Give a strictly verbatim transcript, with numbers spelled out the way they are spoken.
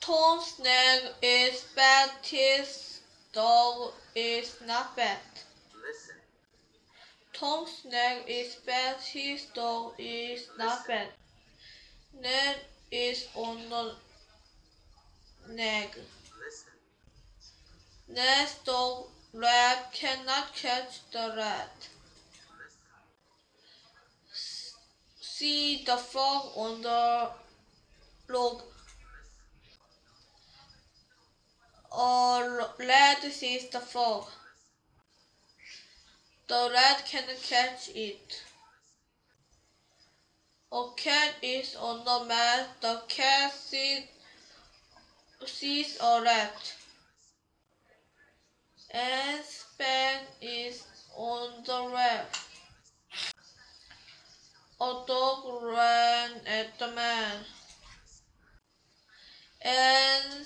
Tom's neck is bad, his dog is not bad. Listen. Tom's neck is bad, his dog is not bad. Ned is on the neck. Listen. Ned's dog Red cannot catch the rat. See the frog on the log. A rat sees the frog. The rat cannot catch it. A cat is on the mat. The cat sees, sees a rat. Anne's pen is on the rack. A dog ran at the man. And